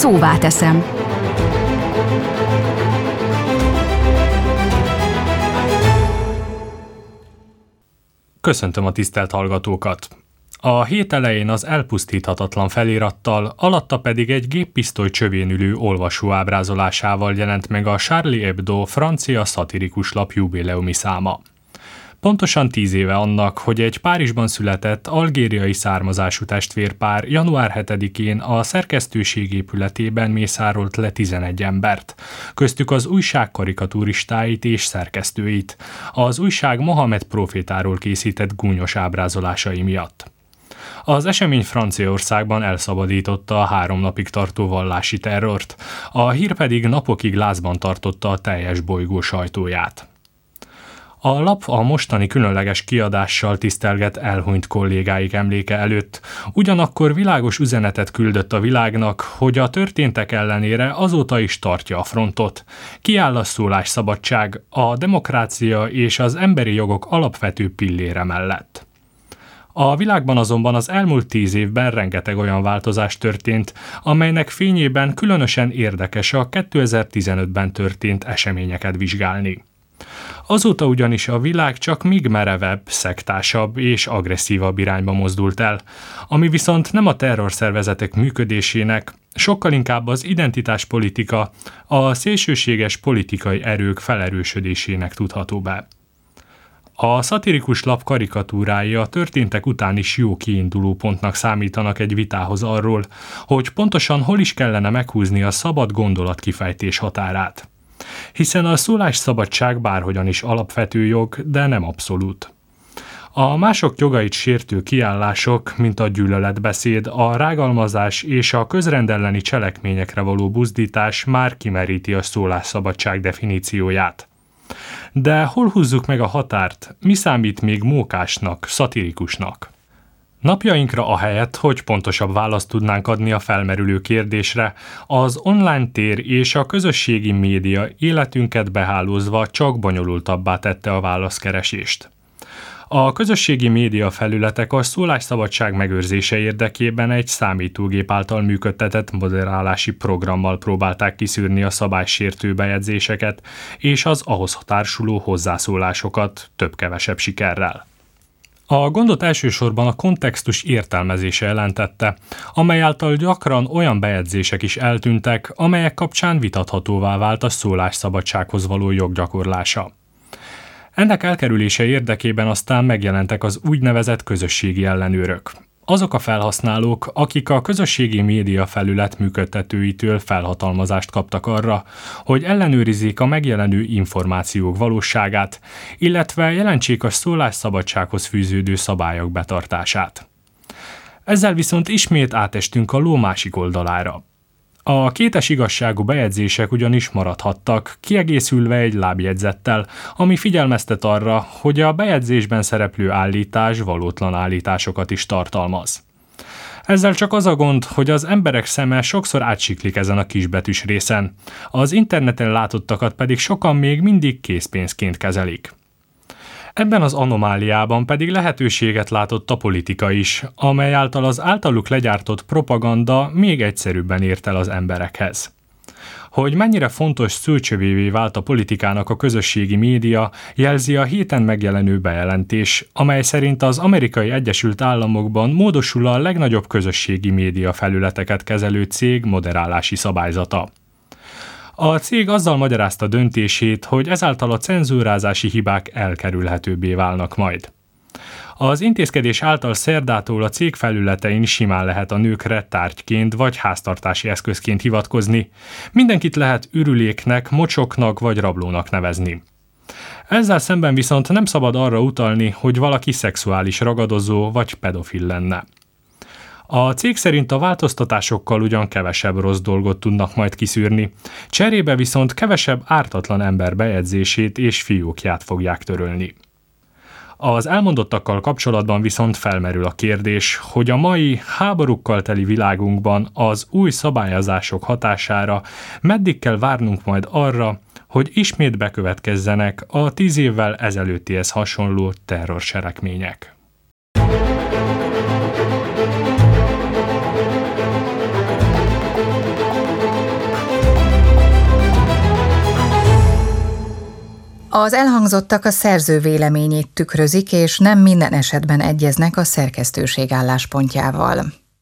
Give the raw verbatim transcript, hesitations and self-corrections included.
Szóvá teszem. Köszöntöm a tisztelt hallgatókat! A hét elején az elpusztíthatatlan felirattal, alatta pedig egy géppisztoly csövén ülő olvasó ábrázolásával jelent meg a Charlie Hebdo francia szatirikus lap jubileumi száma. Pontosan tíz éve annak, hogy egy Párizsban született algériai származású testvérpár január hetedikén a szerkesztőség épületében mészárolt le tizenegy embert, köztük az újság karikaturistáit és szerkesztőit, az újság Mohamed profétáról készített gúnyos ábrázolásai miatt. Az esemény Franciaországban elszabadította a három napig tartó vallási terrort, a hír pedig napokig lázban tartotta a teljes bolygó sajtóját. A lap a mostani különleges kiadással tisztelget elhunyt kollégáik emléke előtt, ugyanakkor világos üzenetet küldött a világnak, hogy a történtek ellenére azóta is tartja a frontot. Kiáll a szólásszabadság, a demokrácia és az emberi jogok alapvető pillére mellett. A világban azonban az elmúlt tíz évben rengeteg olyan változás történt, amelynek fényében különösen érdekes a kétezer-tizenötben történt eseményeket vizsgálni. Azóta ugyanis a világ csak még merevebb, szektásabb és agresszívabb irányba mozdult el, ami viszont nem a terrorszervezetek működésének, sokkal inkább az identitáspolitika, a szélsőséges politikai erők felerősödésének tudható be. A szatirikus lap karikatúrái a történtek után is jó kiinduló pontnak számítanak egy vitához arról, hogy pontosan hol is kellene meghúzni a szabad gondolatkifejtés határát. Hiszen a szólásszabadság bárhogyan is alapvető jog, de nem abszolút. A mások jogait sértő kiállások, mint a gyűlöletbeszéd, a rágalmazás és a közrendelleni cselekményekre való buzdítás már kimeríti a szólásszabadság definícióját. De hol húzzuk meg a határt, mi számít még mókásnak, szatirikusnak? Napjainkra ahelyett, hogy pontosabb választ tudnánk adni a felmerülő kérdésre, az online tér és a közösségi média életünket behálózva csak bonyolultabbá tette a válaszkeresést. A közösségi média felületek a szólásszabadság megőrzése érdekében egy számítógép által működtetett moderálási programmal próbálták kiszűrni a szabálysértő bejegyzéseket és az ahhoz társuló hozzászólásokat több-kevesebb sikerrel. A gondot elsősorban a kontextus értelmezése jelentette, amely által gyakran olyan bejegyzések is eltűntek, amelyek kapcsán vitathatóvá vált a szólásszabadsághoz való joggyakorlása. Ennek elkerülése érdekében aztán megjelentek az úgynevezett közösségi ellenőrök. Azok a felhasználók, akik a közösségi média felület működtetőitől felhatalmazást kaptak arra, hogy ellenőrizzék a megjelenő információk valóságát, illetve jelentsék a szólásszabadsághoz fűződő szabályok betartását. Ezzel viszont ismét átestünk a ló másik oldalára. A kétes igazságú bejegyzések ugyanis maradhattak, kiegészülve egy lábjegyzettel, ami figyelmeztet arra, hogy a bejegyzésben szereplő állítás valótlan állításokat is tartalmaz. Ezzel csak az a gond, hogy az emberek szeme sokszor átsiklik ezen a kisbetűs részen, az interneten látottakat pedig sokan még mindig készpénzként kezelik. Ebben az anomáliában pedig lehetőséget látott a politika is, amely által az általuk legyártott propaganda még egyszerűbben ért el az emberekhez. Hogy mennyire fontos szőcsövévé vált a politikának a közösségi média, jelzi a héten megjelenő bejelentés, amely szerint az Amerikai Egyesült Államokban módosul a legnagyobb közösségi média felületeket kezelő cég moderálási szabályzata. A cég azzal magyarázta döntését, hogy ezáltal a cenzúrázási hibák elkerülhetőbbé válnak majd. Az intézkedés által szerdától a cég felületein simán lehet a nőkre tárgyként vagy háztartási eszközként hivatkozni. Mindenkit lehet ürüléknek, mocsoknak vagy rablónak nevezni. Ezzel szemben viszont nem szabad arra utalni, hogy valaki szexuális ragadozó vagy pedofil lenne. A cég szerint a változtatásokkal ugyan kevesebb rossz dolgot tudnak majd kiszűrni, cserébe viszont kevesebb ártatlan ember bejegyzését és fiókját fogják törölni. Az elmondottakkal kapcsolatban viszont felmerül a kérdés, hogy a mai háborúkkal teli világunkban az új szabályozások hatására meddig kell várnunk majd arra, hogy ismét bekövetkezzenek a tíz évvel ezelőttihez hasonló terrorcselekmények. Az elhangzottak a szerző véleményét tükrözik, és nem minden esetben egyeznek a szerkesztőség álláspontjával.